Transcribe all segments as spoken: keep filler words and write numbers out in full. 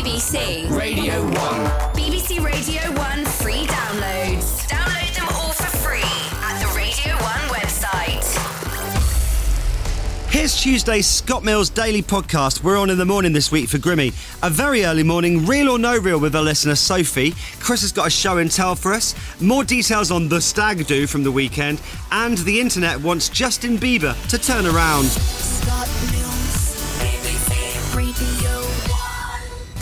B C Radio one. B B C Radio one free downloads. Download them all for free at the Radio one website. Here's Tuesday's Scott Mills Daily Podcast. We're on in the morning this week for Grimmy. A very early morning, real or no real with our listener Sophie. Chris has got a show and tell for us. More details on the stag do from the weekend. And the internet wants Justin Bieber to turn around. Scott Mills, B B C Radio one.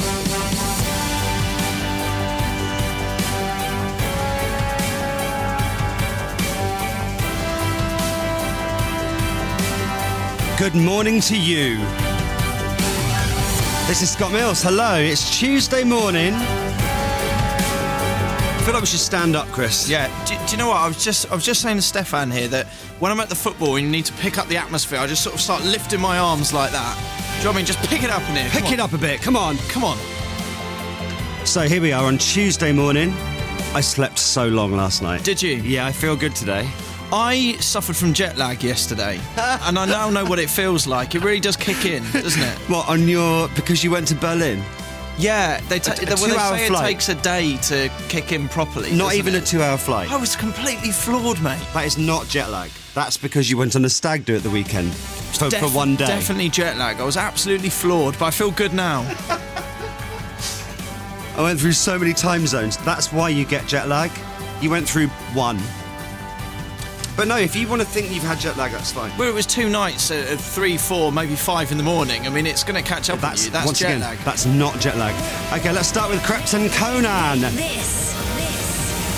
Good morning to you. This is Scott Mills. Hello, it's Tuesday morning. I feel like we should stand up, Chris. Yeah, do, do you know what? I was just I was just saying to Stefan here that when I'm at the football and you need to pick up the atmosphere, I just sort of start lifting my arms like that. Do you know what I mean? Just pick it up in here. Pick Come it on. up a bit, come on. Come on. So here we are on Tuesday morning. I slept so long last night. Did you? Yeah, I feel good today. I suffered from jet lag yesterday, and I now know what it feels like. It really does kick in, doesn't it? What, on your... because you went to Berlin? Yeah, they, ta- A- a well, they two-hour say flight. it takes a day to kick in properly. Not doesn't even it? a two-hour flight. I was completely floored, mate. That is not jet lag. That's because you went on a stag do at the weekend for, Def- for one day. Definitely jet lag. I was absolutely floored, but I feel good now. I went through so many time zones. That's why you get jet lag. You went through one. But no, if you want to think you've had jet lag, that's fine. Well, it was two nights at at three, four, maybe five in the morning. I mean, it's going to catch up That's, with you. That's once jet again, lag. that's not jet lag. Okay, let's start with Kreps and Conan. This, this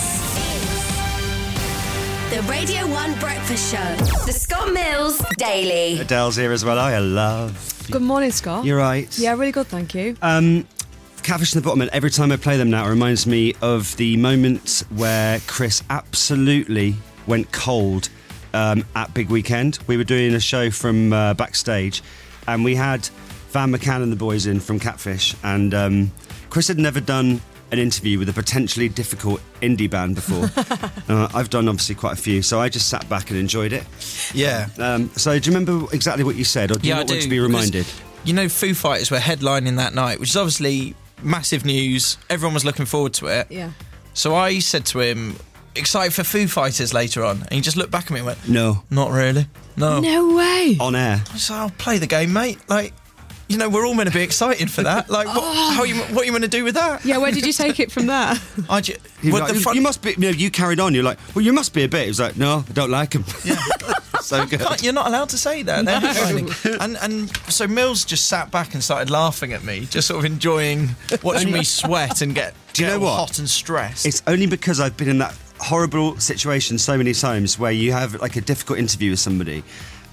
is the Radio one Breakfast Show. The Scott Mills Daily. Adele's here as well. I love. Good morning, Scott. You're right. Yeah, really good, thank you. Um, Catfish and the Bottom, and every time I play them now, it reminds me of the moment where Chris absolutely went cold um, at Big Weekend. We were doing a show from uh, backstage, and we had Van McCann and the boys in from Catfish, and um, Chris had never done an interview with a potentially difficult indie band before. uh, I've done obviously quite a few, so I just sat back and enjoyed it. Yeah. Um, so do you remember exactly what you said, or do you Yeah, not I want do, to be reminded? because, You know, Foo Fighters were headlining that night, which is obviously massive news. Everyone was looking forward to it. Yeah. So I said to him, excited for Foo Fighters later on? And he just looked back at me and went, No. not really. No. No way. On air. I said, I'll play the game, mate. Like, you know, we're all meant to be excited for that. Like, what, how you, what are you going to do with that? Yeah, where did you take it from there? I ju- He was well, like, the you, front- you must be. You, know, you carried on. You're like, well, you must be a bit. He was like, no, I don't like him. Yeah. So good. Can't- You're not allowed to say that. They're headlining. And and so Mills just sat back and started laughing at me, just sort of enjoying watching me sweat and get, Do you get know all what? hot and stressed. It's only because I've been in that horrible situation so many times where you have like a difficult interview with somebody,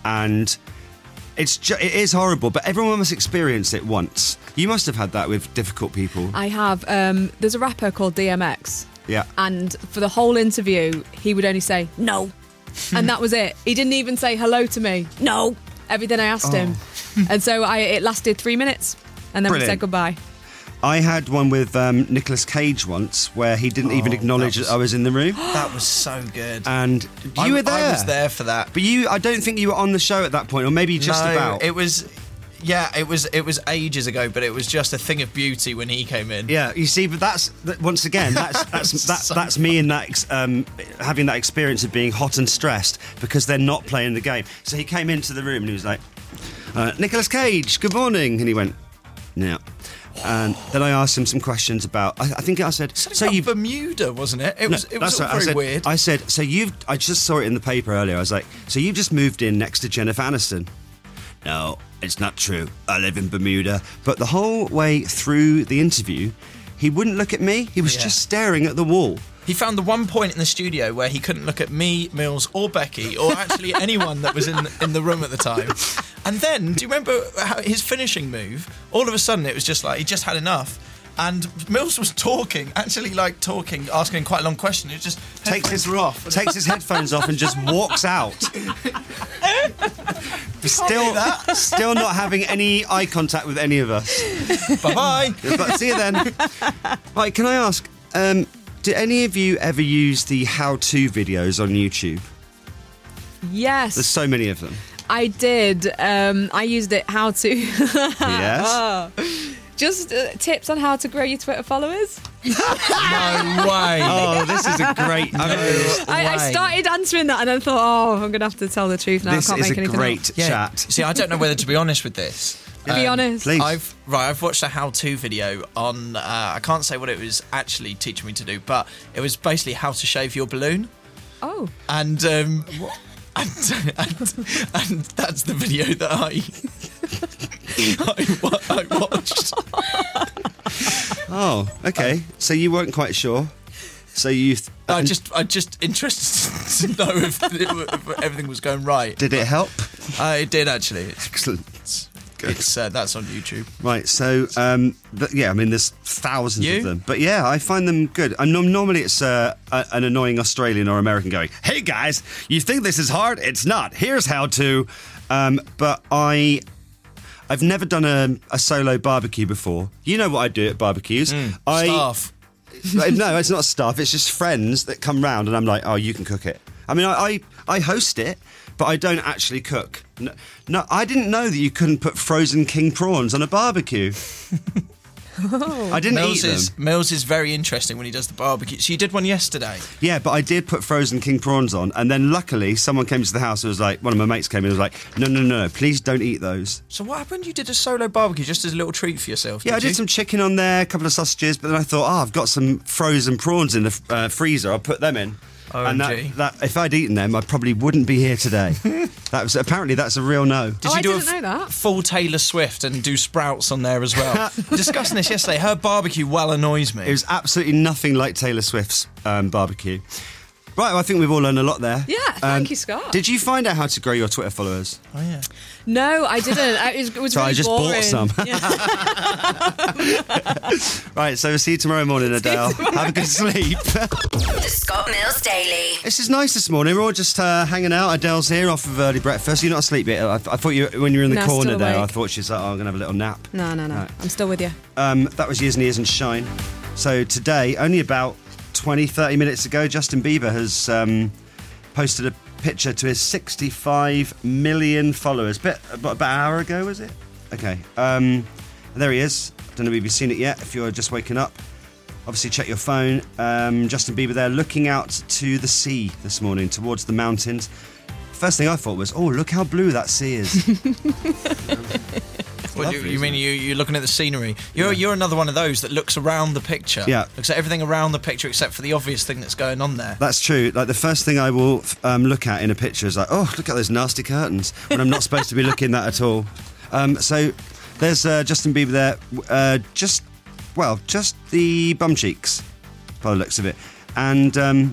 and it's ju- it is horrible. But everyone must experience it once. You must have had that with difficult people. I have. Um, there's a rapper called D M X, Yeah. and for the whole interview, he would only say no, and that was it. He didn't even say hello to me. No, everything I asked him, and so I it lasted three minutes, and then we Brilliant. said goodbye. I had one with um, Nicolas Cage once where he didn't even Oh, acknowledge that was- that I was in the room, That was so good. and you I, were there. I was there for that. But you, I don't think you were on the show at that point, or maybe just no, about. it was. Yeah, it was. It was ages ago, but it was just a thing of beauty when he came in. Yeah, you see, but that's that, once again, that's that's that, So that's me in that ex- um, having that experience of being hot and stressed because they're not playing the game. So he came into the room and he was like, uh, "Nicolas Cage, good morning," and he went, "Yeah." And then I asked him some questions about. I, I think I said, Something "So about you." Bermuda, wasn't it? It was. No, it was that's all right. I very said, weird. I said, "So you've." I just saw it in the paper earlier. I was like, "So you've just moved in next to Jennifer Aniston?" No, it's not true. I live in Bermuda. But the whole way through the interview, he wouldn't look at me. He was Yeah. just staring at the wall. He found the one point in the studio where he couldn't look at me, Mills, or Becky, or actually anyone that was in in the room at the time. And then, do you remember how his finishing move? All of a sudden, it was just like he just had enough. And Mills was talking, actually like talking, asking quite a long question. It just Takes his, were off. takes his headphones off and just walks out. still, that. still not having any eye contact with any of us. Bye bye. But see you then. Right, can I ask, um, do any of you ever use the how-to videos on YouTube? Yes, There's so many of them. I did. Um, I used it how to. Yes. Oh. Just uh, tips on how to grow your Twitter followers. No way. Oh, this is a great. I mean, I, I started answering that and then thought, oh, I'm going to have to tell the truth now. this I can't is make a anything great up. Yeah. chat. See, I don't know whether to be honest with this. Be honest. Please. I've right. I've watched a how-to video on. Uh, I can't say what it was actually teaching me to do, but it was basically how to shave your balloon. Oh. And um, and, and, and that's the video that I I, wa- I watched. Oh, okay. So you weren't quite sure. So you. Th- I just I'm just interested to know if, if everything was going right. Did it help? Uh, it did actually. It's, Excellent. it's, Good. it's uh, that's on YouTube. Right, so um, th- yeah, I mean, there's thousands You? of them, but yeah, I find them good. And no- normally it's uh, a- an annoying Australian or American going, "Hey guys, you think this is hard? It's not. Here's how to." Um, but I, I've never done a, a solo barbecue before. You know what I do at barbecues? I Staff. no, it's not staff. It's just friends that come round, and I'm like, "Oh, you can cook it." I mean, I I, I host it, but I don't actually cook. No, no, I didn't know that you couldn't put frozen king prawns on a barbecue. I didn't Mills eat them. is Mills is very interesting when he does the barbecue. So you did one yesterday. Yeah, but I did put frozen king prawns on, and then luckily someone came to the house and was like, one of my mates came in and was like, no, no, no, please don't eat those. So what happened? You did a solo barbecue just as a little treat for yourself. Yeah, I did you? some chicken on there, a couple of sausages, but then I thought, oh, I've got some frozen prawns in the uh, freezer. I'll put them in. And O M G. that, that, if I'd eaten them, I probably wouldn't be here today. That was apparently that's a real no. Did Oh, you I do didn't a know that. full Taylor Swift and do sprouts on there as well? Discussing this yesterday, her barbecue well annoys me. It was absolutely nothing like Taylor Swift's um, barbecue. Right, well, I think we've all learned a lot there. Yeah, thank you, Scott. Did you find out how to grow your Twitter followers? oh yeah. No, I didn't. I- It was, it was So really I just boring. bought some. Right, so we'll see you tomorrow morning, Adele. Have a good sleep. The Scott Mills Daily. This is nice this morning. We're all just uh, hanging out. Adele's here off of early breakfast. You're not asleep yet. I, I thought you, when you were in the No, corner still there, I awake. thought she was like, oh, I'm going to have a little nap. No, no, no. Right. I'm still with you. Um, that was Years and Years and Shine. So today, only about twenty, thirty minutes ago, Justin Bieber has um, posted a picture to his sixty-five million followers. Bit, about, about an hour ago, was it? Okay. Um, there he is. Don't know if you've seen it yet, if you're just waking up. Obviously, check your phone. Um, Justin Bieber there looking out to the sea this morning, towards the mountains. First thing I thought was, oh, look how blue that sea is. What, you, lovely, you mean you, you're looking at the scenery? You're you're another one of those that looks around the picture. Yeah. Looks at everything around the picture except for the obvious thing that's going on there. That's true. Like the first thing I will um, look at in a picture is like, oh, look at those nasty curtains, when I'm not supposed to be looking at that at all. Um, so there's uh, Justin Bieber there, uh, just, well, just the bum cheeks, by the looks of it. And, um,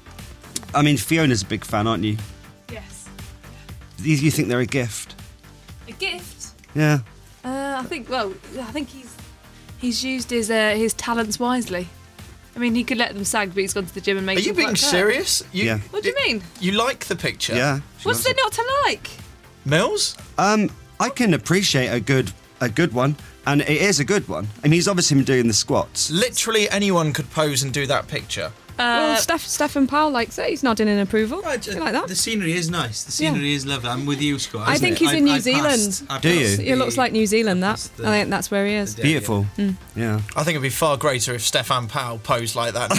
I mean, Fiona's a big fan, aren't you? Yes. You, you think they're a gift? A gift? Yeah. Uh, I think. Well, I think he's he's used his uh, his talents wisely. I mean, he could let them sag, but he's gone to the gym and made. Are you them being work out. serious? You, Yeah. What do you mean? You like the picture? Yeah. She What's loves there it. not to like? Mills? Um, I can appreciate a good a good one, and it is a good one. I mean, he's obviously been doing the squats. Literally anyone could pose and do that picture. well, Steph, Stefan Powell likes it. He's nodding in approval. Right, You like that? The scenery is nice. The Yeah. scenery is lovely. I'm with you, Scott. I isn't think it? he's in New passed- Zealand. I Do you? passed It looks the- like New Zealand. That that's the- I think that's where he is. the- Beautiful. Yeah. I think it'd be far greater if Stefan Powell posed like that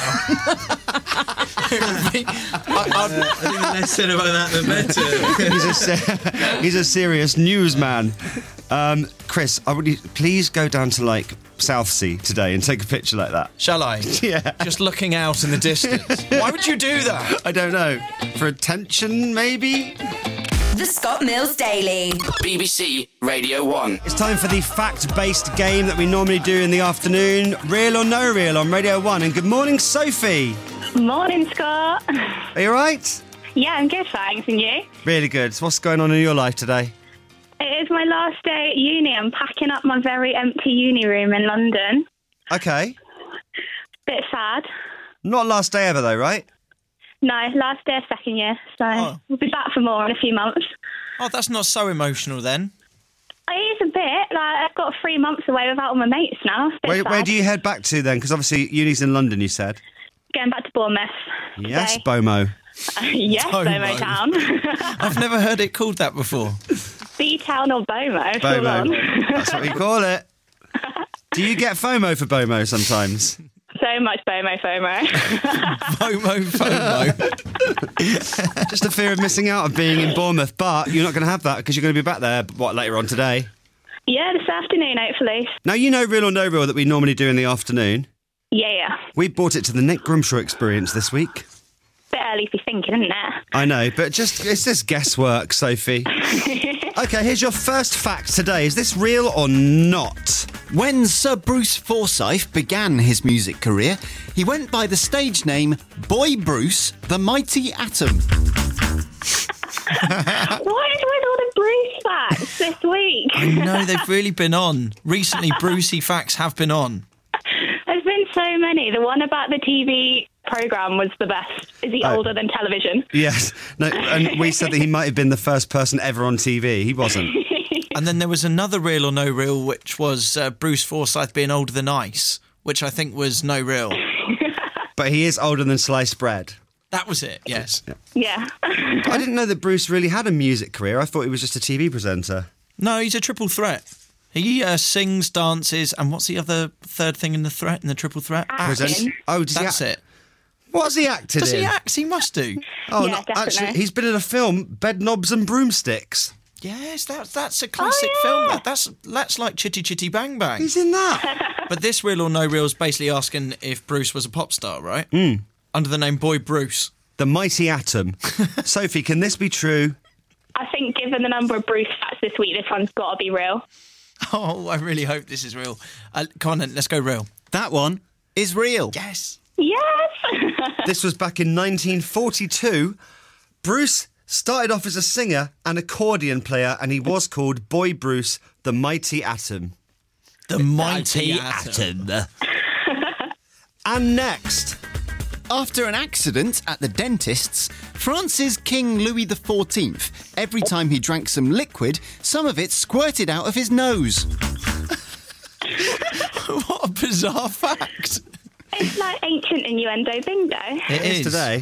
now. It would be- I- I'd- I think the less said about that, the better. he's a se- he's a serious newsman. Um, Chris, I would you please go down to like Southsea today and take a picture like that. Shall I? Yeah. Just looking out in the distance. Why would you do that? I don't know. For attention, maybe? The Scott Mills Daily. B B C Radio one. It's time for the fact-based game that we normally do in the afternoon. Real or no real on Radio one. And good morning, Sophie. Morning, Scott. Are you all right? Yeah, I'm good, thanks. And you? Really good. So what's going on in your life today? It is my last day at uni. I'm packing up my very empty uni room in London. Okay. Bit sad. Not last day ever, though, right? No, last day of second year. So Oh. we'll be back for more in a few months. Oh, that's not so emotional then. It is a bit. Like, I've got three months away without all my mates now. It's a bit Where, sad. where do you head back to then? Because obviously uni's in London, you said. Going back to Bournemouth. Yes, today. Bomo. yes, Bomo. Bomo Town. I've never heard it called that before. B-Town or Bomo. it's all Bomo. on. That's what we call it. Do you get FOMO for BOMO sometimes? So much FOMO, FOMO. FOMO, FOMO. Just the fear of missing out of being in Bournemouth, but you're not going to have that because you're going to be back there, what, later on today? Yeah, this afternoon, hopefully. Now, you know Real or No Real that we normally do in the afternoon. Yeah, yeah. We brought it to the Nick Grimshaw experience this week. Bit early to be thinking, isn't it? I know, but just it's just guesswork, Sophie. Okay, here's your first fact today. Is this real or not? When Sir Bruce Forsyth began his music career, he went by the stage name Boy Bruce, the Mighty Atom. What is with all the Bruce facts this week? I know, they've really been on. Recently, Brucey facts have been on. There's been so many. The one about the T V programme was the best. Is he Oh. older than television? Yes. No, and we said that he might have been the first person ever on T V. He wasn't. And then there was another Real or No Real, which was uh, Bruce Forsyth being older than ice, which I think was no real. But he is older than sliced bread. That was it, yes. Yeah. I didn't know that Bruce really had a music career. I thought he was just a T V presenter. No, he's a triple threat. He uh, sings, dances, and what's the other third thing in the threat, in the triple threat? Acting. Present- Oh, does That's he it. What's he acted Does in? he act? He must do. Oh, Yeah, no, definitely. actually, he's been in a film, Bed Knobs and Broomsticks. Yes, that, that's a classic Oh, film. yeah. That, that's that's like Chitty Chitty Bang Bang. He's in that. But this Real or No Real is basically asking if Bruce was a pop star, right? Mm. Under the name Boy Bruce. The Mighty Atom. Sophie, can this be true? I think given the number of Bruce facts this week, this one's got to be real. Oh, I really hope this is real. Uh, come on then, let's go real. That one is real. Yes. Yes! This was back in nineteen forty-two. Bruce started off as a singer and accordion player, and he was called Boy Bruce, the Mighty Atom. The Mighty Atom. And next, After an accident at the dentist's, France's King Louis the fourteenth, every time he drank some liquid, some of it squirted out of his nose. What a bizarre fact. It's like ancient innuendo bingo. It it's today.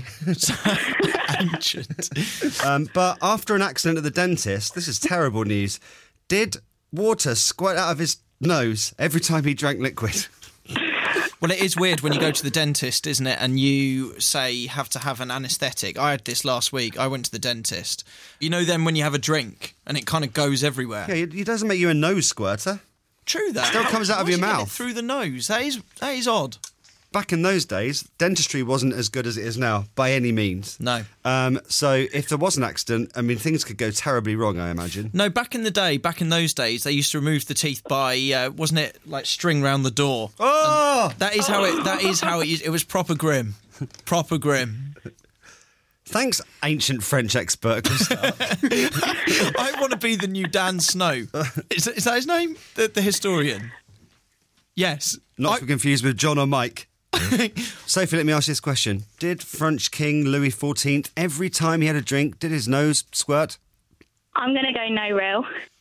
Ancient. Um, but after an accident at the dentist, this is terrible news. Did water squirt out of his nose every time he drank liquid? Well, it is weird when you go to the dentist, isn't it? And you say you have to have an anaesthetic. I had this last week. I went to the dentist. You know, then when you have a drink and it kind of goes everywhere. Yeah, it it doesn't make you a nose squirter. True that. Still comes out of Why your should you get it mouth. through the nose. That is that is odd. Back in those days, dentistry wasn't as good as it is now, by any means. No. Um, so if there was an accident, I mean, things could go terribly wrong, I imagine. No, back in the day, back in those days, they used to remove the teeth by, uh, wasn't it, like string round the door? Oh! That is how it. That is how it. Used, it was proper grim, proper grim. Thanks, ancient French expert. Christophe. I want to be the new Dan Snow. Is, is that his name? The, the historian. Yes. Not I- to be confused with John or Mike. Sophie, let me ask you this question. Did French King Louis the fourteenth, every time he had a drink, did his nose squirt? I'm going to go no real.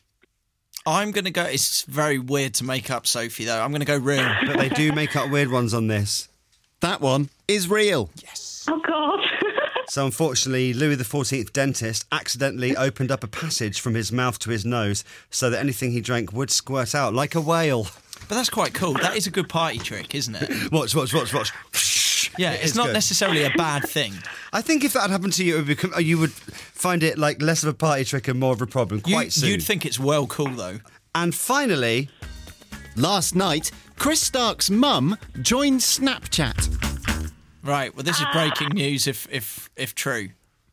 I'm going to go. It's very weird to make up, Sophie, though. I'm going to go real. But they do make up weird ones on this. That one is real. Oh, God. So unfortunately, Louis the fourteenth dentist accidentally opened up a passage from his mouth to his nose so that anything he drank would squirt out like a whale. But that's quite cool. That is a good party trick, isn't it? Watch, watch, watch, watch. Yeah, It it's is not good. necessarily a bad thing. I think if that had happened to you, it would become, you would find it like less of a party trick and more of a problem You, quite soon. you'd think it's well cool, though. And finally, Last night, Chris Stark's mum joined Snapchat. Right. Well, this is breaking news, if if if true.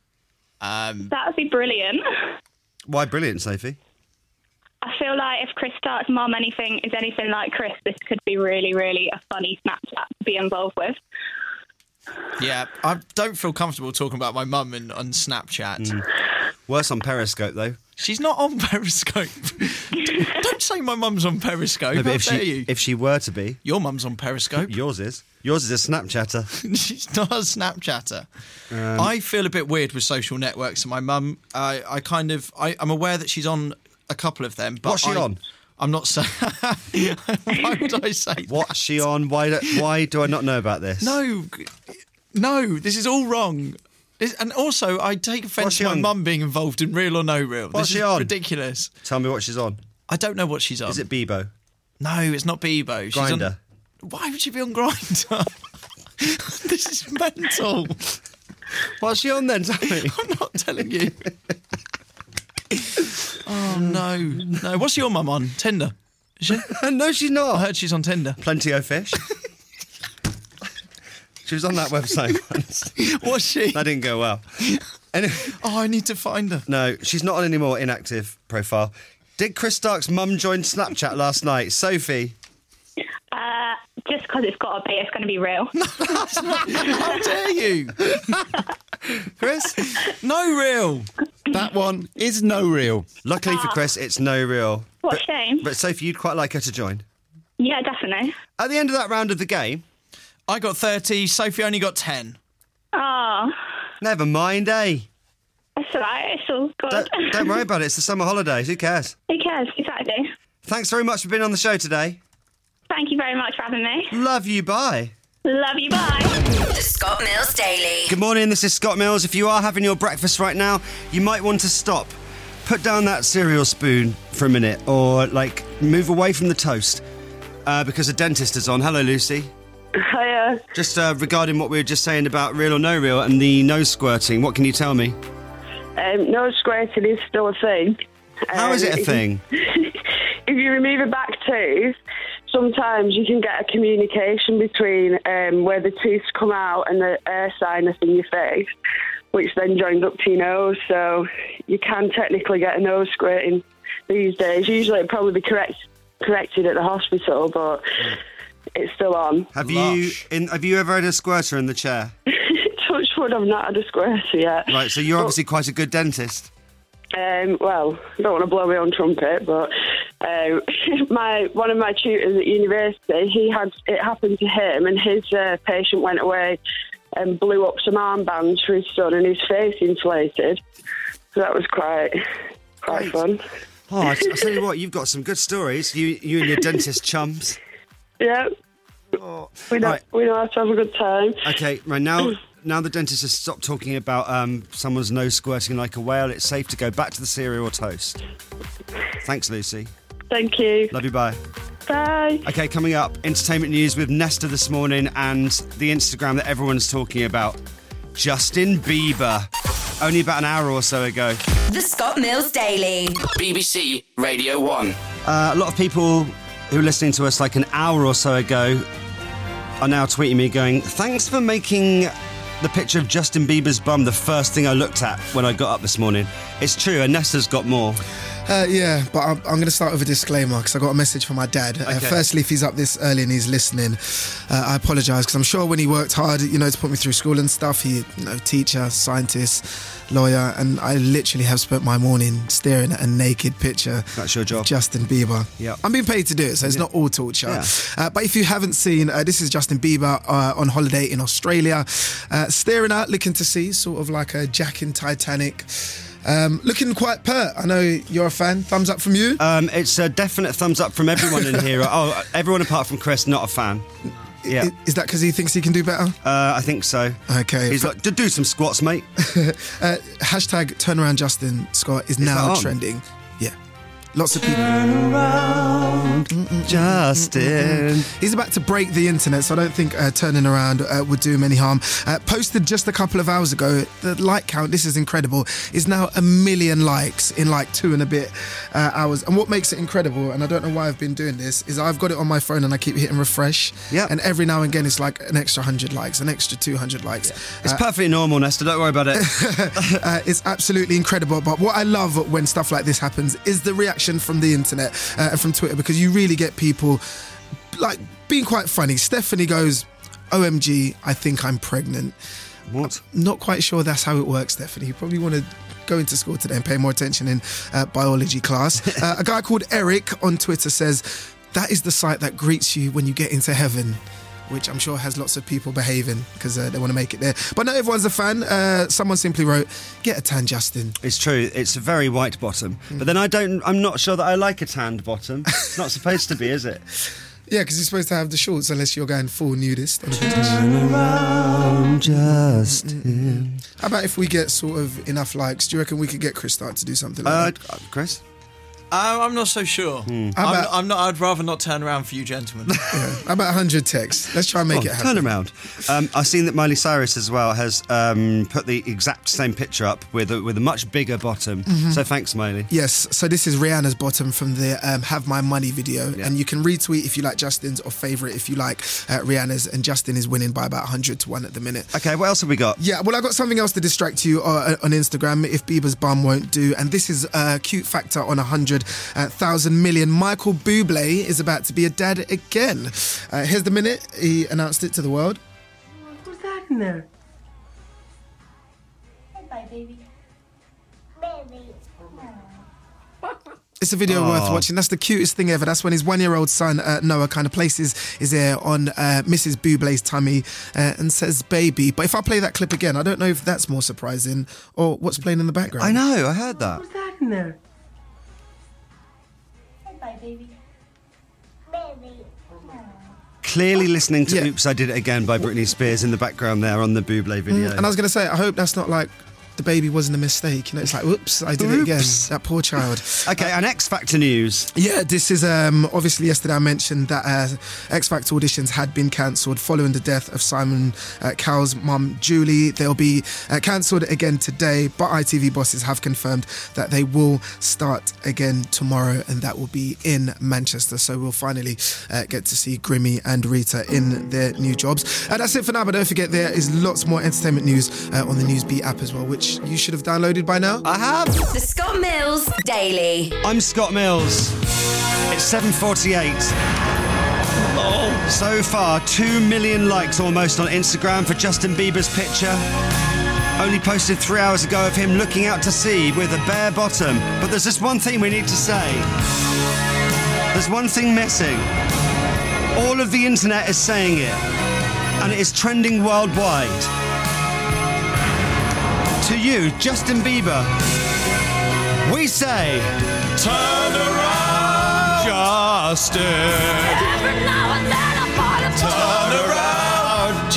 Um, That would be brilliant. why brilliant, Sophie? I feel like if Chris Stark's mum anything is anything like Chris, this could be really, really a funny Snapchat to be involved with. yeah, I don't feel comfortable talking about my mum in, on Snapchat. Worse on Periscope, though. She's not on Periscope. Don't say my mum's on Periscope. No, but How if dare she, you? if she were to be, Your mum's on Periscope. yours is. Yours is a Snapchatter. She's not a Snapchatter. Um, I feel a bit weird with social networks, and my mum, I, I kind of, I, I'm aware that she's on a couple of them. But What's she I, on? I'm not saying. Why would I say What's she on? Why do, why do I not know about this? No, no, this is all wrong. This, and also, I take offence What's she to my on? mum being involved in Real or No Real. What's this she is on? ridiculous. Tell me what she's on. I don't know what she's on. Is it Bebo? No, it's not Bebo. She's on- Grindr. Why would she be on Grindr? This is mental. What's she on then? Tell me. I'm not telling you. Oh, no. No. What's your mum on? Tinder? Is she? No, she's not. I heard she's on Tinder. Plenty of fish. She was on that website once. Was she? That didn't go well. Anyway, Oh, I need to find her. no, she's not on any more inactive profile. Did Chris Stark's mum join Snapchat last night? Sophie? Uh, just because it's got to be, it's going to be real. How dare you? Chris? No real. That one is no real. Luckily for Chris, it's no real. What a shame. But Sophie, you'd quite like her to join. Yeah, definitely. At the end of that round of the game, I got thirty, Sophie only got ten. Oh, never mind, eh? it's all right. It's all good. Don't, don't worry about it. It's the summer holidays. Who cares? Who cares? Exactly. Thanks very much for being on the show today. Thank you very much for having me. Love you. Bye. Love you. Bye. The Scott Mills Daily. Good morning. This is Scott Mills. If you are having your breakfast right now, you might want to stop. Put down that cereal spoon for a minute, or like move away from the toast uh, because a dentist is on. Hello, Lucy. Hiya. Just uh, regarding what we were just saying about real or no real and the nose squirting, what can you tell me? Um, nose squirting is still a thing. How is it a Um, thing? If you remove a back tooth, sometimes you can get a communication between um, where the teeth come out and the air sinus in your face, which then joins up to your nose. So you can technically get a nose squirting these days. Usually it'd probably be correct, corrected at the hospital, but it's still on. Have you in, have you ever had a squirter in the chair? Touch wood, I've not had a squirter yet. Right, so you're obviously quite a good dentist. Um, well, I don't want to blow my own trumpet, but um, my one of my tutors at university, he had it happened to him, and his uh, patient went away and blew up some armbands for his son, and his face inflated. So that was quite quite fun. Oh, I, I tell you what, you've got some good stories. You you and your dentist chums. Yeah, Oh. we know Right. we know how to have a good time. Okay, right now. Now the dentist has stopped talking about um, someone's nose squirting like a whale, it's safe to go back to the cereal or toast. Thanks, Lucy. Thank you. Love you, bye. Bye. Okay, coming up, entertainment news with Nesta this morning and the Instagram that everyone's talking about. Justin Bieber. Only about an hour or so ago. The Scott Mills Daily. B B C Radio one. Uh, a lot of people who were listening to us like an hour or so ago are now tweeting me going, thanks for making the picture of Justin Bieber's bum the first thing I looked at when I got up this morning. It's true, and Nesta's got more. Uh, yeah, but I'm, I'm going to start with a disclaimer because I got a message from my dad. Uh, Okay. firstly, if he's up this early and he's listening, uh, I apologise because I'm sure when he worked hard, you know, to put me through school and stuff, he, you know, teacher, scientist, lawyer, and I literally have spent my morning staring at a naked picture. That's your job. Of Justin Bieber. Yeah. I'm being paid to do it, so it's not all torture. Yeah. Uh, but if you haven't seen, uh, this is Justin Bieber uh, on holiday in Australia, uh, staring out, looking to see, sort of like a Jack in Titanic. Um, looking quite pert. I know you're a fan. Thumbs up from you. Um, it's a definite thumbs up from everyone in here. Oh, everyone apart from Chris, not a fan. Yeah. I- Is that because he thinks he can do better? Uh, I think so. Okay. He's like, "Do- do some squats, mate. uh, hashtag turnaround Justin Scott is, now that on? trending. Yeah. Lots of people. Justin. He's about to break the internet, so I don't think uh, turning around uh, would do him any harm. Uh, posted just a couple of hours ago, the like count, this is incredible, is now a million likes in like two and a bit uh, hours. And what makes it incredible, and I don't know why I've been doing this, is I've got it on my phone and I keep hitting refresh. Yeah. And every now and again, it's like an extra one hundred likes, an extra two hundred likes. It's Uh, perfectly normal, Nesta. Don't worry about it. uh, it's absolutely incredible. But what I love when stuff like this happens is the reaction from the internet uh, and from Twitter, because you really get people like being quite funny. Stephanie goes, O M G, I think I'm pregnant. What? Not quite sure that's how it works, Stephanie. You probably want to go into school today and pay more attention in uh, biology class. Uh, a guy called Eric on Twitter says, that is the sight that greets you when you get into heaven. Which I'm sure has lots of people behaving because uh, they want to make it there. But not everyone's a fan. Uh, someone simply wrote, get a tan, Justin. It's true. It's a very white bottom. But then I don't. I'm not sure that I like a tanned bottom. It's not supposed to be, is it? Yeah, because you're supposed to have the shorts unless you're going full nudist. On the beach. Around Justin. How about if we get sort of enough likes? Do you reckon we could get Chris Stark to do something like Uh, that? Chris. Uh, I'm not so sure. I'm, about- I'm not. I'd rather not turn around for you, gentlemen. How about one hundred texts? Let's try and make Oh, it happen. turn around. Um, I've seen that Miley Cyrus as well has um, put the exact same picture up with a, with a much bigger bottom. Mhm. So thanks, Miley. Yes, so this is Rihanna's bottom from the um, Have My Money video. And you can retweet if you like Justin's or favourite if you like uh, Rihanna's. And Justin is winning by about one hundred to one at the minute. Okay, what else have we got? Yeah, well, I got something else to distract you uh, on Instagram if Bieber's bum won't do. And this is a cute factor on one hundred thousand million. Michael Bublé is about to be a dad again. Uh, here's the minute he announced it to the world. Who's that in there? Bye, baby. Baby. It's a video Aw. worth watching. That's the cutest thing ever. That's when his one-year-old son, uh, Noah, kind of places his ear on uh, Missus Bublé's tummy uh, and says, baby. But if I play that clip again, I don't know if that's more surprising or what's playing in the background. I know, I heard that. Who's that in there? Bye, baby. Baby. Clearly listening to Yeah. Oops, I Did It Again by Britney Spears in the background there on the Bublé video. Mm, and I was going to say, I hope that's not like the baby wasn't a mistake. You know, it's like, oops, I did it again. Oops. That poor child. Okay, and X Factor news. Yeah, this is um, obviously yesterday I mentioned that uh, X Factor auditions had been cancelled following the death of Simon uh, Cowell's mum, Julie. They'll be uh, cancelled again today, but I T V bosses have confirmed that they will start again tomorrow, and that will be in Manchester. So we'll finally uh, get to see Grimmy and Rita in their new jobs. And that's it for now, but don't forget there is lots more entertainment news uh, on the Newsbeat app as well, which you should have downloaded by now. I have. The Scott Mills Daily. I'm Scott Mills. It's seven forty-eight. Oh. So far, two million likes almost on Instagram for Justin Bieber's picture. Only posted three hours ago of him looking out to sea with a bare bottom. But there's just one thing we need to say. There's one thing missing. All of the internet is saying it. And it is trending worldwide. To you, Justin Bieber, we say, turn around, Justin. Every now and then I turn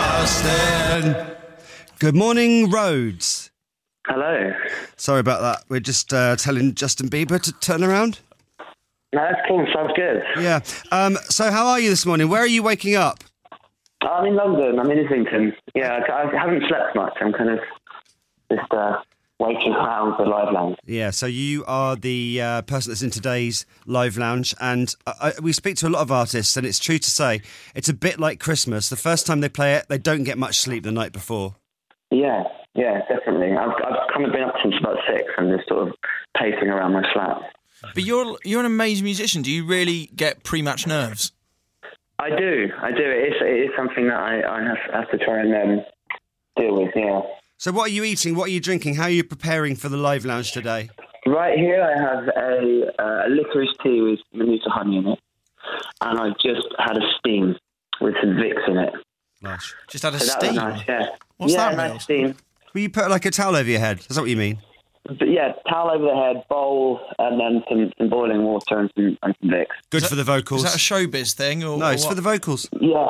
around, Justin. Good morning, Rhodes. Hello. Sorry about that. We're just uh, telling Justin Bieber to turn around. No, that's cool. Sounds good. Yeah. Um, so how are you this morning? Where are you waking up? I'm in London. I'm in Islington. Yeah, I, I haven't slept much. I'm kind of just uh, waiting around for Live Lounge. Yeah, so you are the uh, person that's in today's Live Lounge, and uh, we speak to a lot of artists, and it's true to say it's a bit like Christmas. The first time they play it, they don't get much sleep the night before. Yeah, yeah, definitely. I've, I've kind of been up since about six and just sort of pacing around my flat. But you're you're an amazing musician. Do you really get pre-match nerves? I do, I do. It is, it is something that I, I have, have to try and um, deal with, yeah. So what are you eating? What are you drinking? How are you preparing for the Live Lounge today? Right here I have a, uh, a licorice tea with Manuka honey in it. And I've just had a steam with some Vicks in it. Nice. Just had a So that was steam? nice, yeah. What's yeah, that, nice Mills? steam. Will you put like a towel over your head? Is that what you mean? But yeah, towel over the head, bowl, and then some, some boiling water and some, and some Vicks. Good for the vocals. Is that a showbiz thing? Or, No, or it's for what? the vocals. Yeah.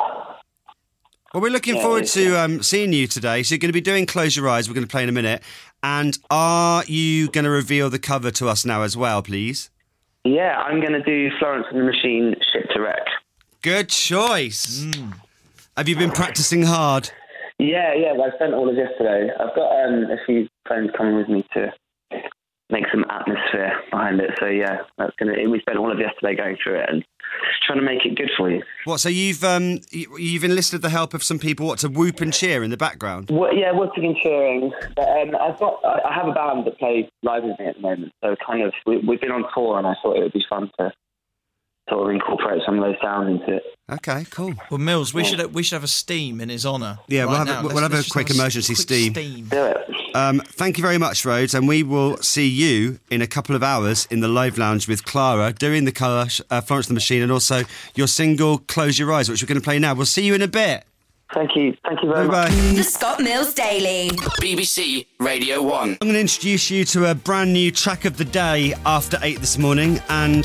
Well, we're looking Yeah, forward it is, to um, seeing you today. So you're going to be doing Close Your Eyes. We're going to play in a minute. And are you going to reveal the cover to us now as well, please? Yeah, I'm going to do Florence and the Machine, Ship to Wreck. Good choice. Have you been practicing hard? Yeah, yeah, well, I spent all of yesterday. I've got um, a few friends coming with me to make some atmosphere behind it. So yeah, that's gonna. We spent all of yesterday going through it and trying to make it good for you. What? So you've um, you- you've enlisted the help of some people what to whoop and cheer in the background? Well, yeah, whooping and cheering. But um, I've got. I I have a band that plays live with me at the moment. So kind of, we, we've been on tour, and I thought it would be fun to sort of incorporate some of those sounds into it. Okay, cool. Well, Mills, we should we should have a steam in his honour. Yeah, we'll right have now. a, we'll Let's- have a let's just quick have emergency quick steam. steam. Do it. Um, thank you very much, Rhodes, and we will see you in a couple of hours in the Live Lounge with Clara doing the colour, uh, Florence the Machine, and also your single "Close Your Eyes," which we're going to play now. We'll see you in a bit. Thank you. Thank you very Bye-bye. much. The Scott Mills Daily. B B C Radio one. I'm going to introduce you to a brand new track of the day after eight this morning, and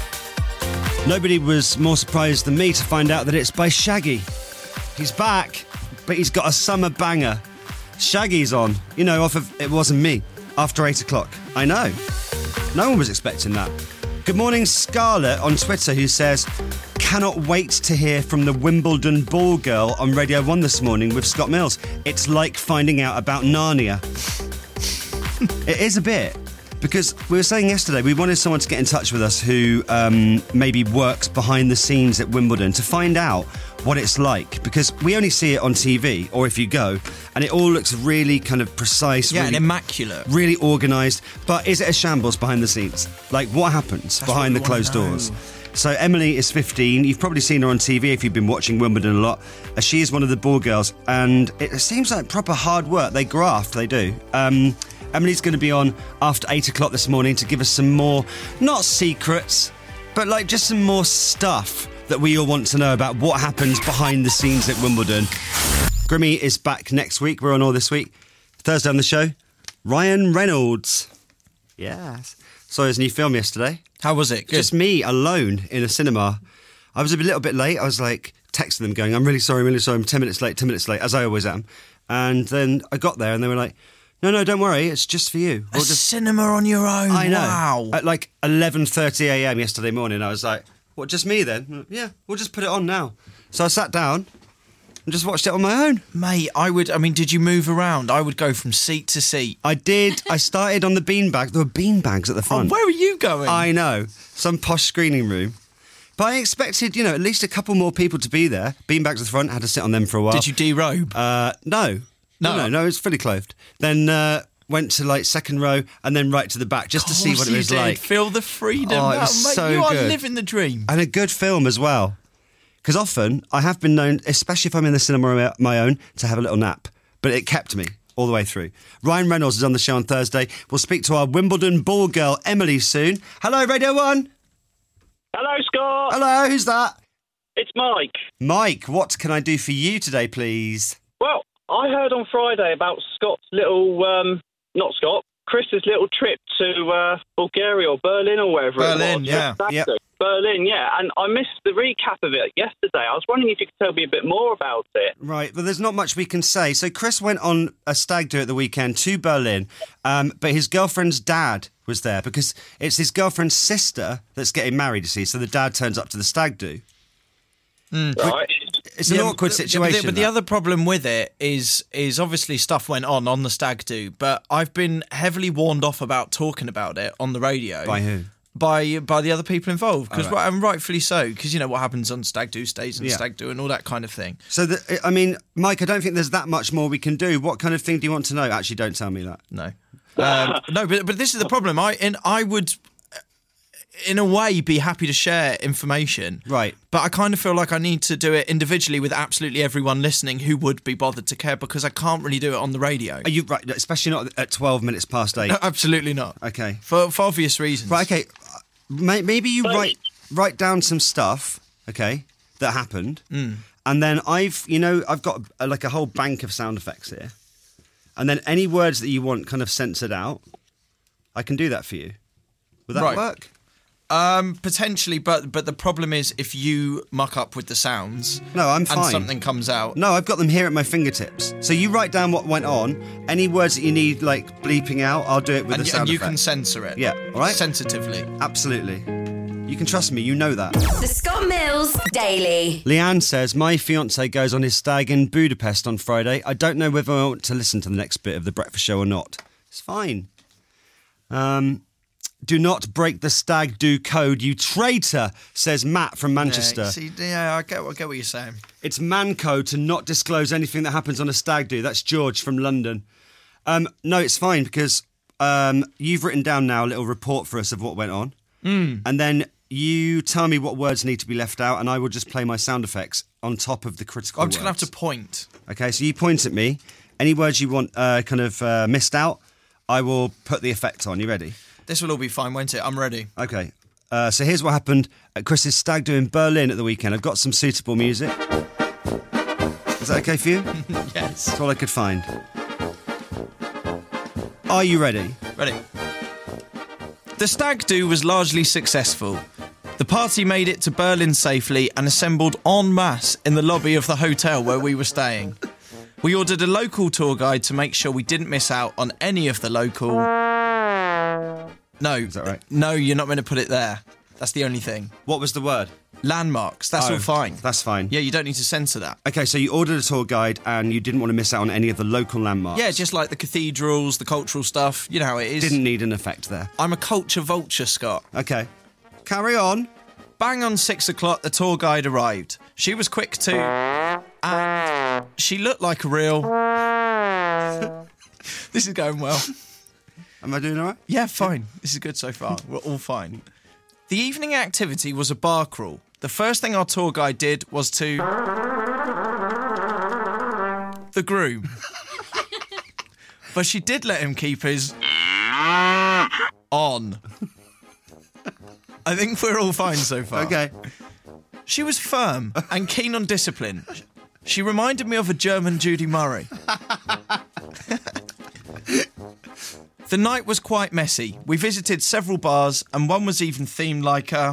nobody was more surprised than me to find out that it's by Shaggy. He's back, but he's got a summer banger. Shaggy's on, you know, off of It Wasn't Me, after eight o'clock. I know. No one was expecting that. Good morning, Scarlett on Twitter, who says, cannot wait to hear from the Wimbledon ball girl on Radio one this morning with Scott Mills. It's like finding out about Narnia. It is a bit. Because we were saying yesterday, we wanted someone to get in touch with us who um, maybe works behind the scenes at Wimbledon to find out what it's like. Because we only see it on T V, or if you go, and it all looks really kind of precise. Yeah, really, and immaculate. Really organised. But is it a shambles behind the scenes? Like, what happens That's behind what the we wanna closed know. doors? So Emily is fifteen. You've probably seen her on T V if you've been watching Wimbledon a lot. Uh, she is one of the ball girls, and it seems like proper hard work. They graft, they do. Um... Emily's going to be on after eight o'clock this morning to give us some more, not secrets, but like just some more stuff that we all want to know about what happens behind the scenes at Wimbledon. Grimmy is back next week. We're on all this week. Thursday on the show, Ryan Reynolds. Yes. Saw his new film yesterday. How was it? Good. Just me alone in a cinema. I was a little bit late. I was like texting them going, I'm really sorry, I'm really sorry. I'm ten minutes late, ten minutes late, as I always am. And then I got there and they were like, no, no, don't worry, it's just for you. A We'll just... cinema on your own. I know. Wow. At like eleven thirty a.m. yesterday morning, I was like, what, just me then? Yeah, we'll just put it on now. So I sat down and just watched it on my own. Mate, I would, I mean, did you move around? I would go from seat to seat. I did. I started on the beanbag. There were beanbags at the front. Oh, where are you going? I know. Some posh screening room. But I expected, you know, at least a couple more people to be there. Beanbags at the front, had to sit on them for a while. Did you derobe? Uh, no. No. No, no, no, it's fully clothed. Then... Uh, went to like second row and then right to the back just to see what it was you did. like. Feel the freedom. Oh, it Wow, was mate, so you are good. living the dream. And a good film as well. Because often I have been known, especially if I'm in the cinema on my own, to have a little nap. But it kept me all the way through. Ryan Reynolds is on the show on Thursday. We'll speak to our Wimbledon ball girl, Emily, soon. Hello, Radio one. Hello, Scott. Hello, who's that? It's Mike. Mike, what can I do for you today, please? Well, I heard on Friday about Scott's little, um, not Scott, Chris's little trip to uh, Bulgaria or Berlin or wherever Berlin, it was. yeah. That's Yep. it. Berlin, yeah. And I missed the recap of it yesterday. I was wondering if you could tell me a bit more about it. Right, well, there's not much we can say. So Chris went on a stag do at the weekend to Berlin, um, but his girlfriend's dad was there because it's his girlfriend's sister that's getting married, you see. So the dad turns up to the stag do. Mm. Right. It's an Yeah, awkward but- situation. But, the, but the that. other problem with it is is obviously stuff went on on the stag do, but I've been heavily warned off about talking about it on the radio. By who? By by the other people involved, because Oh, right. and rightfully so, because you know what happens on stag do stays in Yeah. stag do and all that kind of thing. So, the, I mean, Mike, I don't think there's that much more we can do. What kind of thing do you want to know? Actually, don't tell me that. No, um, no, but but this is the problem. I and I would, in a way, be happy to share information. Right. But I kind of feel like I need to do it individually with absolutely everyone listening who would be bothered to care, because I can't really do it on the radio. Are you right? Especially not at twelve minutes past eight. No, absolutely not. Okay. For for obvious reasons. Right. Okay. May- Maybe you write write down some stuff. Okay, that happened, Mm. and then I've you know I've got a, like a whole bank of sound effects here, and then any words that you want kind of censored out, I can do that for you. Would that Right. work? Um, potentially, but but the problem is if you muck up with the sounds. No, I'm And fine. something comes out. No, I've got them here at my fingertips. So you write down what went on. Any words that you need, like bleeping out, I'll do it with and, the y- sound and you effect. can censor it. Yeah, all right? Sensitively. Absolutely. You can trust me, you know that. The Scott Mills Daily. Leanne says, my fiancé goes on his stag in Budapest on Friday. I don't know whether I want to listen to the next bit of the breakfast show or not. It's fine. Um, do not break the stag do code, you traitor, says Matt from Manchester. Yeah, see, yeah, I get, I get what you're saying. It's man code to not disclose anything that happens on a stag do. That's George from London. Um, no, it's fine because um, you've written down now a little report for us of what went on. Mm. And then you tell me what words need to be left out and I will just play my sound effects on top of the critical I'm just going to words. have to point. Okay, so you point at me. Any words you want uh, kind of uh, missed out, I will put the effect on. You ready? This will all be fine, won't it? I'm ready. Okay. Uh, so here's what happened at Chris's stag do in Berlin at the weekend. I've got some suitable music. Is that okay for you? Yes. That's all I could find. Are you ready? Ready. The stag do was largely successful. The party made it to Berlin safely and assembled en masse in the lobby of the hotel where we were staying. We ordered a local tour guide to make sure we didn't miss out on any of the local... No. Is that right? No, you're not meant to put it there. That's the only thing. What was the word? Landmarks. That's Oh, all fine. That's fine. Yeah, you don't need to censor that. Okay, so you ordered a tour guide and you didn't want to miss out on any of the local landmarks. Yeah, just like the cathedrals, the cultural stuff. You know how it is. Didn't need an effect there. I'm a culture vulture, Scott. Okay. Carry on. Bang on six o'clock, the tour guide arrived. She was quick too. And she looked like a real... This is going well. Am I doing all right? Yeah, fine. This is good so far. We're all fine. The evening activity was a bar crawl. The first thing our tour guide did was to... the groom. But she did let him keep his... on. I think we're all fine so far. Okay. She was firm and keen on discipline. She reminded me of a German Judy Murray. The night was quite messy. We visited several bars and one was even themed like a...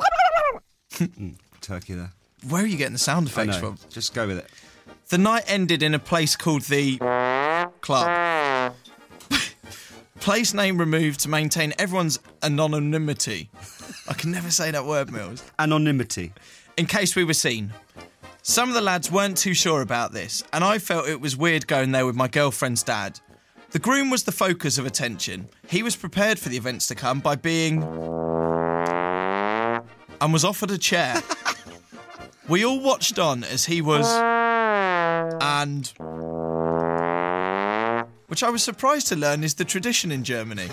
Turkey there. Where are you getting the sound I effects know. from? Just go with it. The night ended in a place called the... Club. Place name removed to maintain everyone's anonymity. I can never say that word, Mills. Anonymity. In case we were seen. Some of the lads weren't too sure about this, and I felt it was weird going there with my girlfriend's dad. The groom was the focus of attention. He was prepared for the events to come by being... and was offered a chair. We all watched on as he was... and... which I was surprised to learn is the tradition in Germany.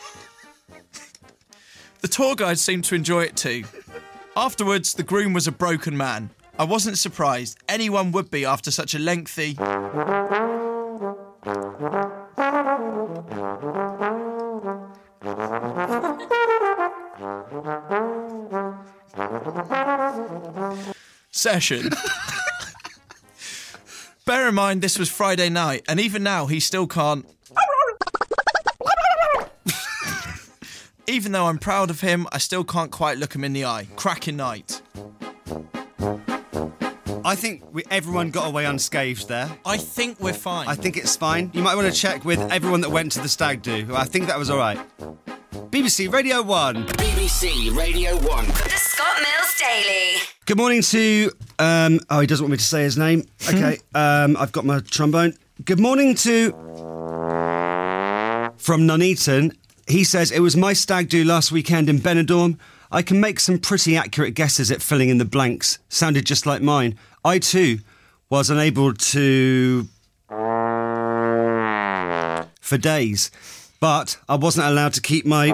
The tour guide seemed to enjoy it too. Afterwards, the groom was a broken man. I wasn't surprised. Anyone would be after such a lengthy... session. Bear in mind, this was Friday night, and even now, he still can't... Even though I'm proud of him, I still can't quite look him in the eye. Cracking night. I think we, everyone got away unscathed there. I think we're fine. I think it's fine. You might want to check with everyone that went to the stag do. I think that was all right. B B C Radio one. B B C Radio one. The Scott Mills Daily. Good morning to... Um, oh, he doesn't want me to say his name. Okay, um, I've got my trombone. Good morning to... From Nuneaton. He says, it was my stag do last weekend in Benidorm. I can make some pretty accurate guesses at filling in the blanks. Sounded just like mine. I, too, was unable to... for days. But I wasn't allowed to keep my...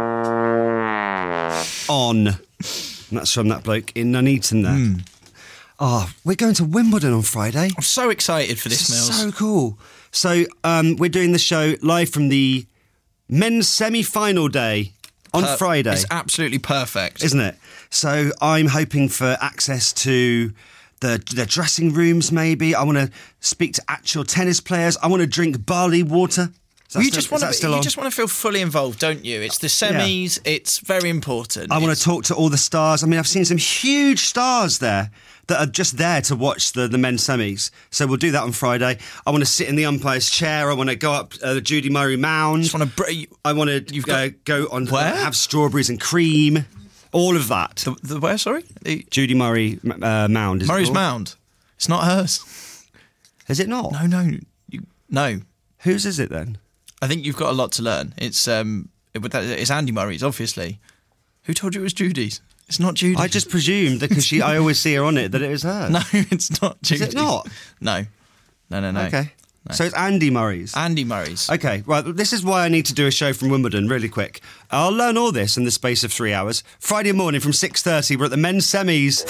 on. And that's from that bloke in Nuneaton there. Mm. Oh, we're going to Wimbledon on Friday. I'm so excited for this, Mills. So cool. So um, we're doing the show live from the men's semi-final day on Per- Friday. It's absolutely perfect. Isn't it? So I'm hoping for access to the, the dressing rooms, maybe. I want to speak to actual tennis players. I want to drink barley water. Is that Well, you still- just is want that to still you on? just want to feel fully involved, don't you? It's the semis. It's very important. I want It's- to talk to all the stars. I mean, I've seen some huge stars there that are just there to watch the, the men's semis. So we'll do that on Friday. I want to sit in the umpire's chair. I want to go up uh, the Judy Murray Mound. Just want to. Br- I want to You've uh, got- go on Where? have strawberries and cream. All of that. the, the where? Sorry, the, Judy Murray uh, Mound. Is it Murray's called? Mound. It's not hers. Is it not? No, no, you, no. Whose is it then? I think you've got a lot to learn. It's um, it, but that- it's Andy Murray's, obviously. Who told you it was Judy's? It's not Judy's. I just presumed because she, I always see her on it that it was her. No, it's not Is Judy's. it not? No, no, no, no. Okay. No. So it's Andy Murray's. Andy Murray's. Okay, right, this is why I need to do a show from Wimbledon really quick. I'll learn all this in the space of three hours. Friday morning from six thirty, we're at the men's semis.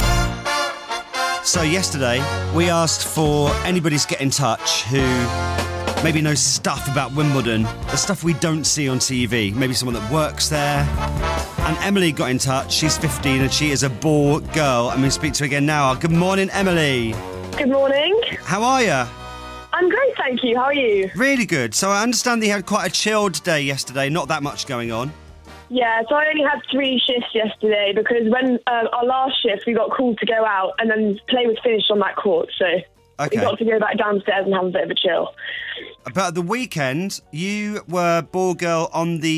So yesterday, we asked for anybody to get in touch who maybe knows stuff about Wimbledon, the stuff we don't see on T V, maybe someone that works there. And Emily got in touch. She's fifteen and she is a ball girl. I'm going to speak to her again now. Good morning, Emily. Good morning. How are you? I'm great, thank you. How are you? Really good. So I understand that you had quite a chilled day yesterday, not that much going on. Yeah, so I only had three shifts yesterday because when uh, our last shift we got called to go out and then play was finished on that court, so Okay. we got to go back downstairs and have a bit of a chill. About the weekend, you were ball girl on the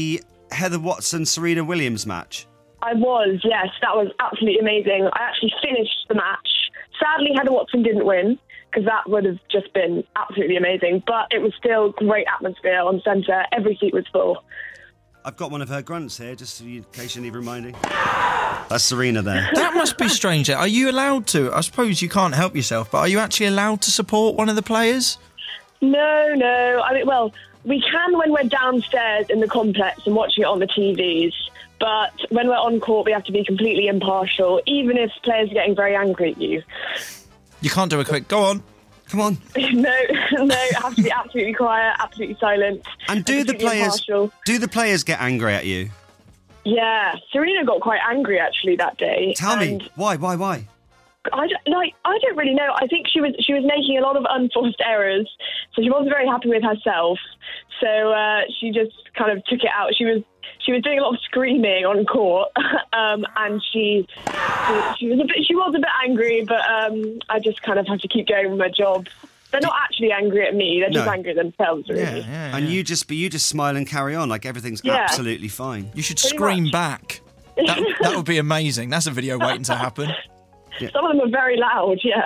Heather Watson, Serena Williams match? I was, yes. That was absolutely amazing. I actually finished the match. Sadly, Heather Watson didn't win, because that would have just been absolutely amazing. But it was still great atmosphere on centre. Every seat was full. I've got one of her grunts here, just in case you need reminding. That's Serena there. That must be strange. Are you allowed to? I suppose you can't help yourself, but are you actually allowed to support one of the players? No, no. I mean, well, we can when we're downstairs in the complex and watching it on the T Vs. But when we're on court, we have to be completely impartial, even if players are getting very angry at you. You can't do a quick, go on. Come on. no, no, have to be absolutely quiet, absolutely silent. And do the players impartial. do the players get angry at you? Yeah, Serena got quite angry actually that day. Tell me, why, why, why? I don't, like, I don't really know. I think she was she was making a lot of unforced errors, so she wasn't very happy with herself. So uh, she just kind of took it out. She was she was doing a lot of screaming on court, um, and she, she she was a bit she was a bit angry. But um, I just kind of had to keep going with my job. They're not actually angry at me; they're just No. angry at themselves, really. Yeah, yeah, And yeah. you just, but you just smile and carry on like everything's Yeah. absolutely fine. You should Pretty scream much. back. That, that would be amazing. That's a video waiting to happen. Some of them are very loud. Yeah.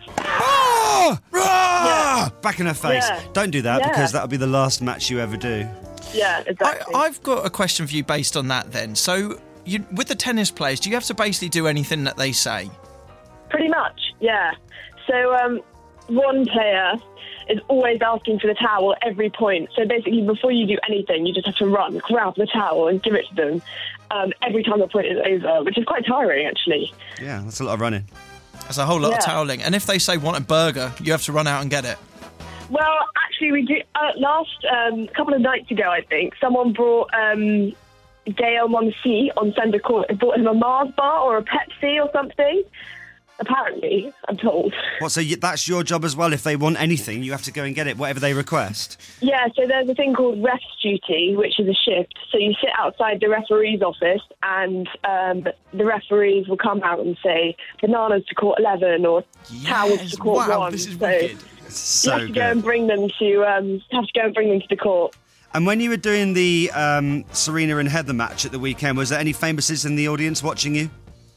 Oh! Ah! Back in her face. Yeah. Don't do that Yeah. because that'll be the last match you ever do. Yeah, exactly. I, I've got a question for you based on that then. So, you, with the tennis players, do you have to basically do anything that they say? Pretty much, yeah. So um, one player is always asking for the towel every point. So basically, before you do anything, you just have to run, grab the towel and give it to them um, every time the point is over, which is quite tiring, actually. Yeah, that's a lot of running. That's a whole lot of Yeah. toweling. And if they say want a burger, you have to run out and get it. Well, actually, we do. Uh, last um, couple of nights ago, I think someone brought um, Gael Monfils on centre court. They brought him a Mars bar or a Pepsi or something. Apparently, I'm told. What, so you, that's your job as well? If they want anything, you have to go and get it, whatever they request? Yeah, so there's a thing called ref's duty, which is a shift. So you sit outside the referee's office, and um, the referees will come out and say bananas to court eleven or towels to court wow, one. this is so wicked. So you have to good. go and bring them to um, have to go and bring them to the court. And when you were doing the um, Serena and Heather match at the weekend, was there any famouses in the audience watching you?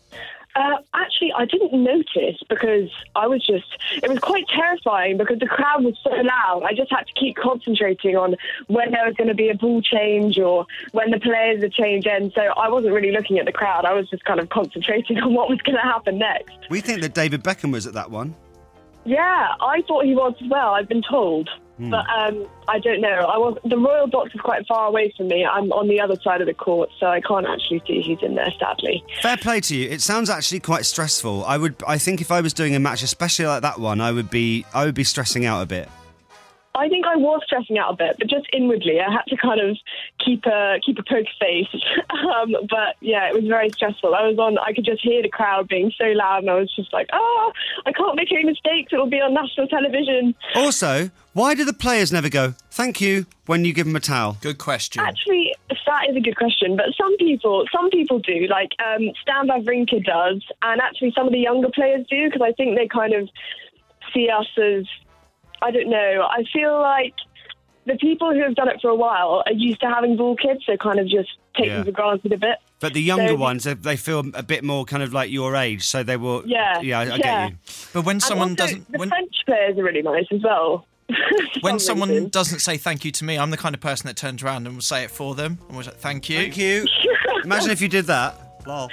Uh, actually, I didn't notice because I was just, it was quite terrifying because the crowd was so loud. I just had to keep concentrating on when there was going to be a ball change or when the players would change in. So I wasn't really looking at the crowd. I was just kind of concentrating on what was going to happen next. We think that David Beckham was at that one. Yeah, I thought he was as well. I've been told. Hmm. But um, I don't know. I was the royal box is quite far away from me. I'm on the other side of the court, so I can't actually see who's in there, sadly. Fair play to you. It sounds actually quite stressful. I would, I think, if I was doing a match, especially like that one, I would be, I would be stressing out a bit. I think I was stressing out a bit, but just inwardly, I had to kind of keep a keep a poker face. um, but yeah, it was very stressful. I was on. I could just hear the crowd being so loud, and I was just like, "Ah, I can't make any mistakes. It will be on national television." Also, why do the players never go, thank you, when you give them a towel? Good question. Actually, that is a good question. But some people, some people do. Like um, Stan Wawrinka does, and actually some of the younger players do, because I think they kind of see us as, I don't know. I feel like the people who have done it for a while are used to having ball kids, so kind of just take Yeah. them for granted a bit. But the younger So- ones, they- they feel a bit more kind of like your age, so they will. Yeah, yeah, I, I yeah. get you. But when And someone also, doesn't, the when, French players are really nice as well. when someone reason. doesn't say thank you to me, I'm the kind of person that turns around and will say it for them. And was like, thank you. Thank you. Imagine if you did that. Lol.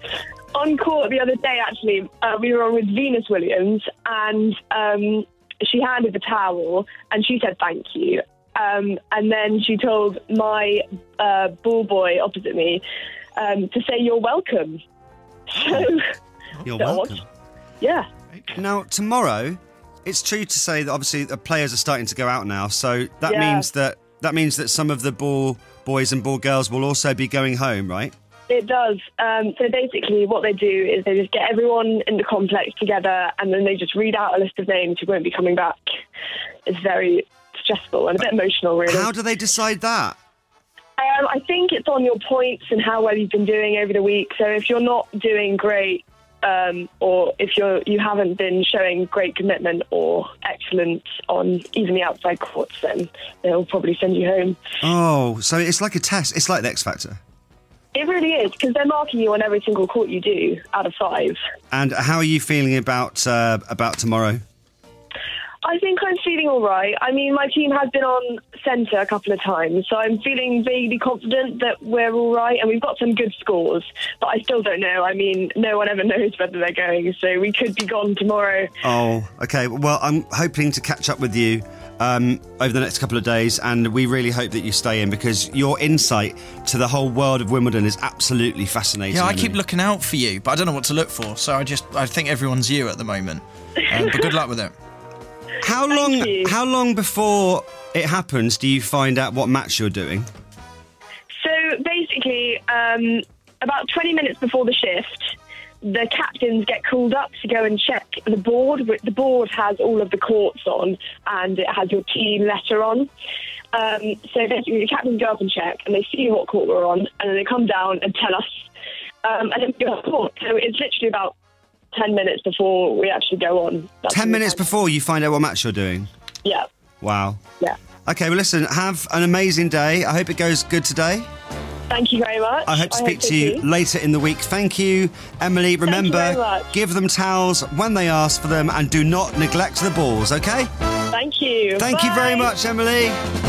On court the other day, actually, uh, we were on with Venus Williams, and um, she handed the towel, and she said thank you. Um, and then she told my uh, ball boy opposite me um, to say you're welcome. So, You're so I welcome. watched- yeah. Now, tomorrow, it's true to say that obviously the players are starting to go out now, so that Yeah. means that that means that some of the ball boys and ball girls will also be going home, right? It does. Um, so basically what they do is they just get everyone in the complex together, and then they just read out a list of names who won't be coming back. It's very stressful and a bit emotional, really. How do they decide that? Um, I think it's on your points and how well you've been doing over the week. So if you're not doing great, um, or if you're you haven't been showing great commitment or excellence on even the outside courts, then they'll probably send you home. Oh, so it's like a test. It's like the X Factor. It really is, because they're marking you on every single court you do out of five. And how are you feeling about uh, about tomorrow? I think I'm feeling all right. I mean, my team has been on centre a couple of times, so I'm feeling vaguely confident that we're all right, and we've got some good scores, but I still don't know. I mean, no one ever knows whether they're going, so we could be gone tomorrow. Oh, okay. Well, I'm hoping to catch up with you um, over the next couple of days, and we really hope that you stay in, because your insight to the whole world of Wimbledon is absolutely fascinating. Yeah, I keep looking out for you, but I don't know what to look for, so I just I think everyone's you at the moment. Um, but good luck with it. How long? How long before it happens do you find out what match you're doing? So basically, um, about twenty minutes before the shift, the captains get called up to go and check the board. The board has all of the courts on, and it has your team letter on. Um, so basically, the captains go up and check, and they see what court we're on, and then they come down and tell us, um, and then we go to court. So it's literally about ten minutes before we actually go on. That's Ten minutes before you find out what match you're doing? Yeah. Wow. Yeah. Okay, well, listen, have an amazing day. I hope it goes good today. Thank you very much. I hope to speak so to you too. later in the week. Thank you, Emily. Remember, very much. give them towels when they ask for them, and do not neglect the balls, okay? Thank you. Thank you very much, Emily.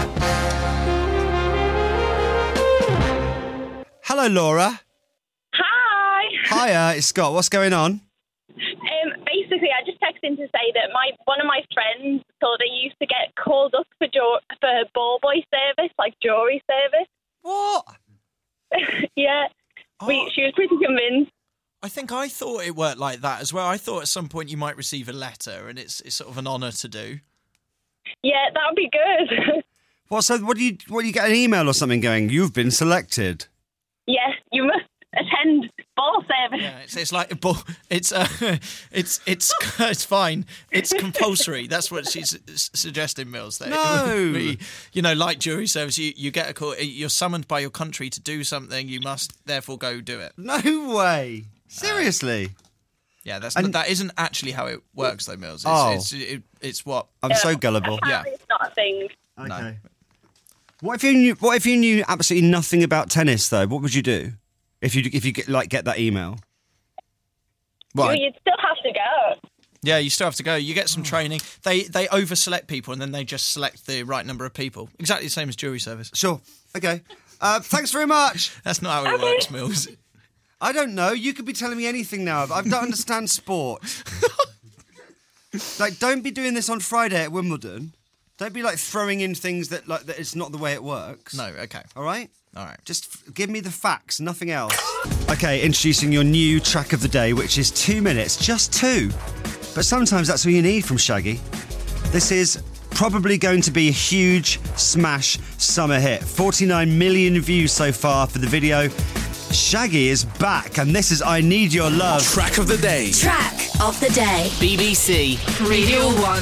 Hello, Laura. Hi. Hiya, it's Scott. What's going on? Um, basically, I just texted in to say that my one of my friends thought they used to get called up for jo- for ball boy service, like jury service. What? Yeah, we, she was pretty convinced. I think I thought it worked like that as well. I thought at some point you might receive a letter, and it's it's sort of an honour to do. Yeah, that would be good. What? So, what do you? What do you get an email or something going? You've been selected. Yes, you must attend ball service. Yeah, it's, it's like a ball. It's uh, it's it's it's fine. It's compulsory. That's what she's s- suggesting, Mills. That No. it would be, you know, like jury service. You you get a call. You're summoned by your country to do something. You must therefore go do it. No way. Seriously. Yeah, that's And- that isn't actually how it works, though, Mills. It's, Oh. it's, it, it's what I'm so gullible. Yeah. It's not a thing. Okay. What if you knew? What if you knew absolutely nothing about tennis, though? What would you do if you if you get, like get that email? Well, you'd still have to go. Yeah, you still have to go. You get Oh. some training. They they over-select people, and then they just select the right number of people. Exactly the same as jury service. Sure. Okay. Uh, thanks very much. That's not how it works, Mills. I don't know. You could be telling me anything now. I don't understand sport. Like, don't be doing this on Friday at Wimbledon. Don't be like throwing in things that like that it's not the way it works. No, okay. All right? All right. Just f- give me the facts, nothing else. Okay, introducing your new track of the day, which is two minutes, just two. But sometimes that's all you need from Shaggy. This is probably going to be a huge smash summer hit. forty-nine million views so far for the video. Shaggy is back, and this is I Need Your Love. Track of the day. Track of the day. B B C. Radio one.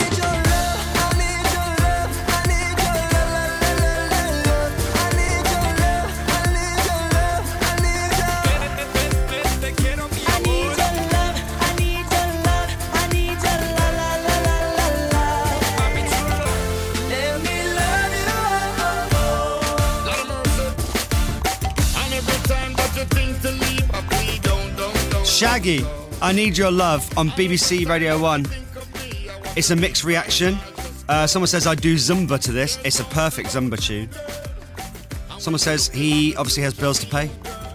Shaggy, I Need Your Love on B B C Radio one. It's a mixed reaction. Uh, someone says I do Zumba to this. It's a perfect Zumba tune. Someone says he obviously has bills to pay.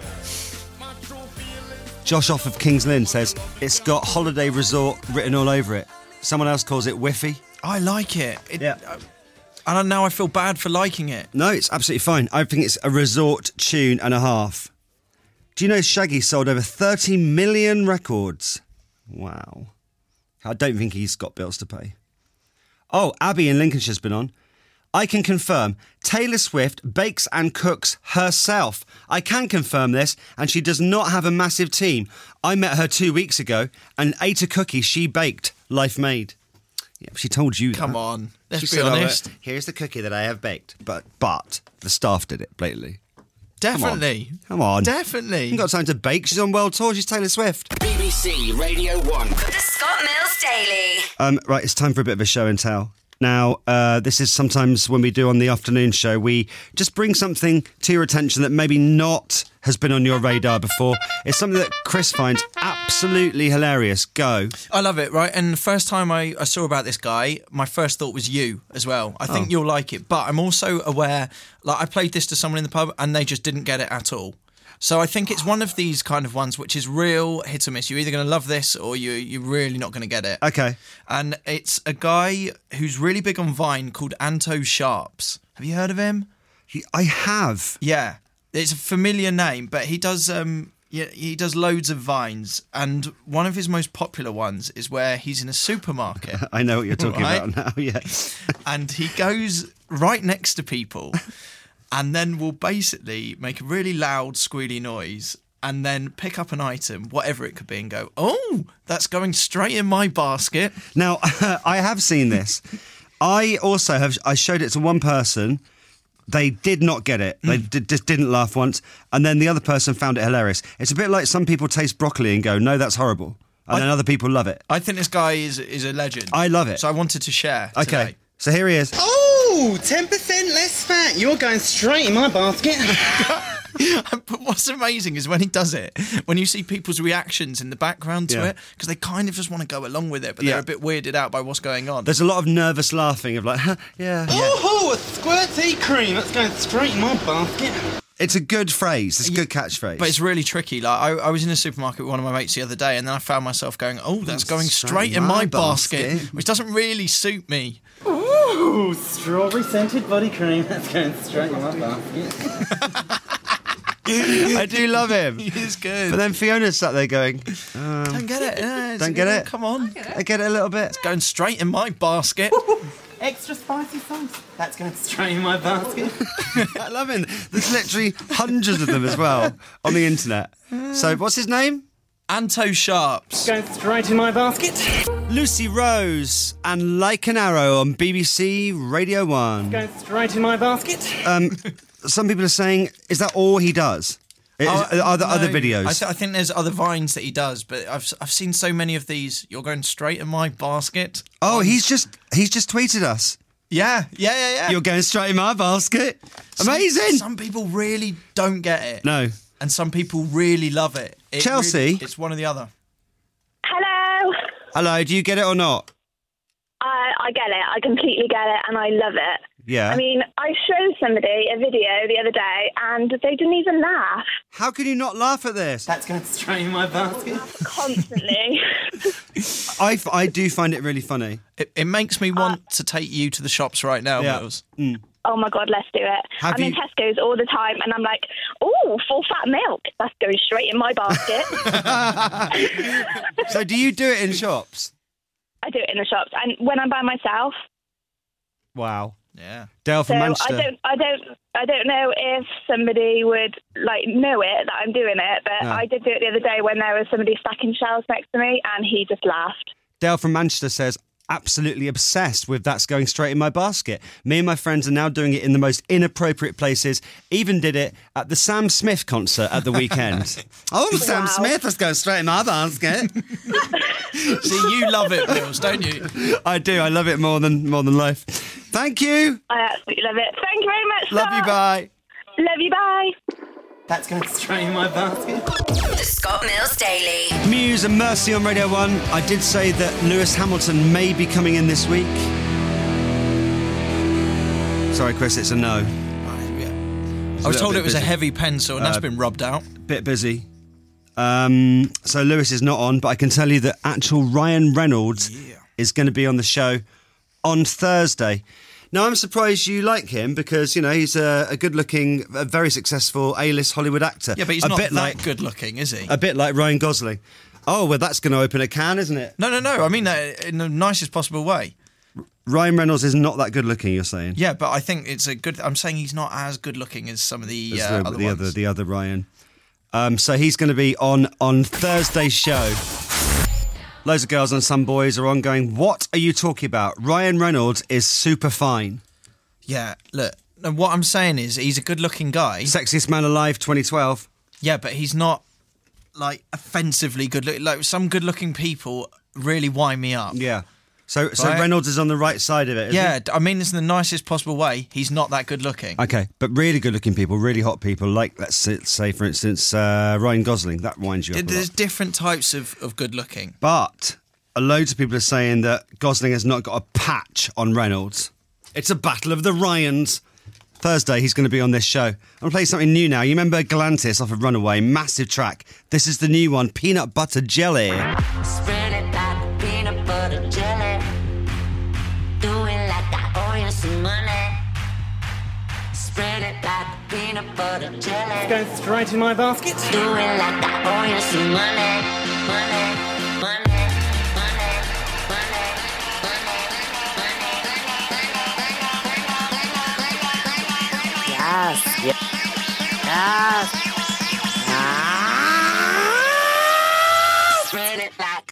Josh off of Kings Lynn says it's got Holiday Resort written all over it. Someone else calls it Whiffy. I like it. it Yeah. And now I feel bad for liking it. No, it's absolutely fine. I think it's a resort tune and a half. Do you know Shaggy sold over thirty million records? Wow. I don't think he's got bills to pay. Oh, Abby in Lincolnshire's been on. I can confirm Taylor Swift bakes and cooks herself. I can confirm this, and she does not have a massive team. I met her two weeks ago and ate a cookie she baked. Life made. Yeah, she told you that. Come on, let's She be said, "Oh, honest." here's the cookie that I have baked. But but the staff did it blatantly. Definitely. Come on. Definitely. You've got time to bake. She's on world tour. She's Taylor Swift. B B C Radio one. The Scott Mills Daily. Um, right, it's time for a bit of a show and tell. Now, uh, this is sometimes when we do on the afternoon show, we just bring something to your attention that maybe not has been on your radar before. It's something that Chris finds absolutely hilarious. Go. I love it, right? And the first time I, I saw about this guy, my first thought was you as well. I think Oh. you'll like it. But I'm also aware, like, I played this to someone in the pub and they just didn't get it at all. So I think it's one of these kind of ones which is real hit or miss. You're either going to love this or you, you're really not going to get it. Okay. And it's a guy who's really big on Vine called Anto Sharps. Have you heard of him? He, I have. Yeah. It's a familiar name, but he does um yeah, he does loads of Vines. And one of his most popular ones is where he's in a supermarket. I know what you're talking Right? about now, yeah. And he goes right next to people and then will basically make a really loud, squealy noise and then pick up an item, whatever it could be, and go, oh, that's going straight in my basket. Now, I have seen this. I also have, I showed it to one person. They did not get it. They d- just didn't laugh once. And then the other person found it hilarious. It's a bit like some people taste broccoli and go, no, that's horrible. And I- then other people love it. I think this guy is is a legend. I love it. So I wanted to share Okay, today. so here he is. Oh, ten percent less fat. You're going straight in my basket. But what's amazing is when he does it, when you see people's reactions in the background to Yeah. it, because they kind of just want to go along with it, but Yeah. they're a bit weirded out by what's going on. There's a lot of nervous laughing of like, huh, yeah. Oh, a squirty cream. That's going straight in my basket. It's a good phrase. It's a good catchphrase. But it's really tricky. Like I, I was in a supermarket with one of my mates the other day, and then I found myself going, "Oh, that's going straight in my basket," which doesn't really suit me. Ooh, strawberry scented body cream. That's going straight in my basket. I do love him. He is good. But then Fiona's sat there going, um, Don't get it. Yeah, it's- Don't get it? Come on. I get it a little bit. It's going straight in my basket. Extra spicy sauce. That's going straight in my basket. I love him. There's literally hundreds of them as well on the internet. So what's his name? Anto Sharps. Going straight in my basket. Lucy Rose and Like an Arrow on B B C Radio one. Going straight in my basket. Um, some people are saying, is that all he does? Is, Oh, are there no. other videos? I, th- I think there's other Vines that he does, but I've I've seen so many of these. You're going straight in my basket. oh, he's just he's just tweeted us. Yeah, yeah, yeah, yeah. You're going straight in my basket. Some- Amazing. Some, people really don't get it. No. And some people really love it. It Chelsea? really- it's one or the other. Hello. Hello, do you get it or not? I, I get it. I completely get it, and I love it. Yeah. I mean, I showed somebody a video the other day, and they didn't even laugh. How can you not laugh at this? That's going straight in my basket. Constantly. I, f- I do find it really funny. It, it makes me want to take you to the shops right now, Yeah. Mills. Mm. Oh my God, let's do it. Have I'm in you- Tesco's all the time, and I'm like, oh, full fat milk. That's going straight in my basket. So do you do it in shops? I do it in the shops, and when I'm by myself. Wow. Yeah. Dale So from I Manchester. don't, I don't, I don't know if somebody would like know it that I'm doing it, but No. I did do it the other day when there was somebody stacking shelves next to me, and he just laughed. Dale from Manchester says, absolutely obsessed with That's Going Straight in My Basket. Me and my friends are now doing it in the most inappropriate places. Even did it at the Sam Smith concert at the weekend. Oh, Sam Wow. Smith, that's going straight in my basket. See, you love it, Mills, don't you? I do. I love it more than more than life. Thank you. I absolutely love it. Thank you very much. Love you. Scott. Bye. Love you. Bye. That's going straight in my basket. The Scott Mills Daily. Muse and Mercy on Radio one. I did say that Lewis Hamilton may be coming in this week. Sorry, Chris, it's a no. I was told it was a heavy pencil, and that's Uh, been rubbed out. Bit busy. Um, so Lewis is not on, but I can tell you that actual Ryan Reynolds is going to be on the show on Thursday. Now, I'm surprised you like him because, you know, he's a, a good-looking, a very successful A-list Hollywood actor. Yeah, but he's a not bit that like, good looking, is he? A bit like Ryan Gosling. Oh, well, that's going to open a can, isn't it? No, no, no. I mean that in the nicest possible way. Ryan Reynolds is not that good-looking, you're saying? Yeah, but I think it's a good. I'm saying he's not as good looking as some of the, As uh, the, other the ones. other, the other Ryan. Um, so he's going to be on on Thursday's show. Loads of girls and some boys are on going, what are you talking about? Ryan Reynolds is super fine. Yeah, look, No, what I'm saying is he's a good-looking guy. Sexiest man alive, twenty twelve. Yeah, but he's not, like, offensively good-looking. Like, some good-looking people really wind me up. Yeah. So so Right? Reynolds is on the right side of it, isn't Yeah, he? d- I mean this in the nicest possible way. He's not that good-looking. Okay, but really good-looking people, really hot people, like, let's say, say for instance, uh, Ryan Gosling. That winds you up a There's lot. different types of, of good-looking. But a loads of people are saying that Gosling has not got a patch on Reynolds. It's a battle of the Ryans. Thursday, he's going to be on this show. I'm going to play something new now. You remember Galantis off of Runaway? Massive track. This is the new one, Peanut Butter Jelly. Spread it like peanut butter jelly. Do it like I owe you some money. Spread it like peanut butter jelly. It's going straight in my basket. Do it like I owe you some money. Money, money, money, money, money. Yes, yes, yes. Spread it like.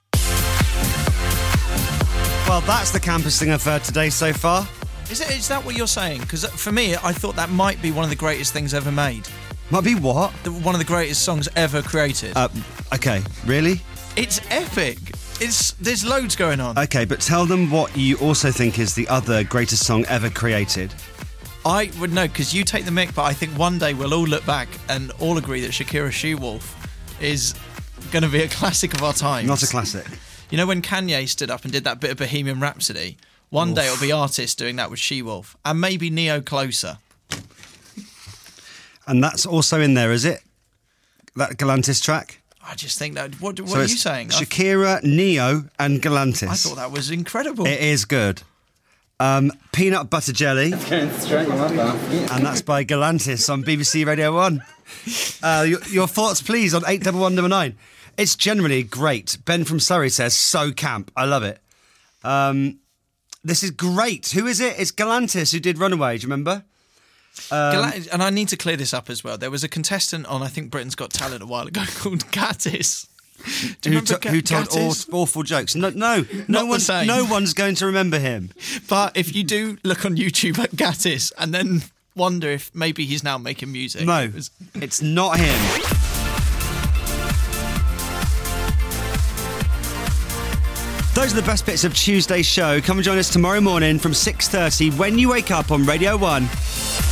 Well, that's the campus thing I've heard today so far. Is it? Is that what you're saying? Because for me, I thought that might be one of the greatest things ever made. Might be what? The, one of the greatest songs ever created. Uh, okay, really? It's epic. It's there's loads going on. Okay, but tell them what you also think is the other greatest song ever created. I would know because you take the mick, but I think one day we'll all look back and all agree that Shakira She-Wolf is going to be a classic of our times. Not a classic. You know when Kanye stood up and did that bit of Bohemian Rhapsody? One Oof. day it'll be artists doing that with She-Wolf. And maybe Neo Closer. And that's also in there, is it? That Galantis track? I just think that... What, what So are it's you saying? I, Shakira, Neo and Galantis. I thought that was incredible. It is good. Um, Peanut Butter Jelly. It's going straight in my basket. And that's by Galantis on B B C Radio one. Uh, your, your thoughts, please, on eight one one nine nine. It's generally great. Ben from Surrey says, so camp. I love it. Um, this is great. Who is it? It's Galantis who did Runaway, do you remember? Um, Gal- and I need to clear this up as well. There was a contestant on, I think, Britain's Got Talent a while ago called Gattis. Do you who, remember to- who told Gattis? aw- awful jokes. No, no, Not no, the one, same. no one's going to remember him. But if you do look on YouTube at Gattis and then wonder if maybe he's now making music. No, It was- it's not him. Those are the best bits of Tuesday's show. Come and join us tomorrow morning from six thirty when you wake up on Radio one.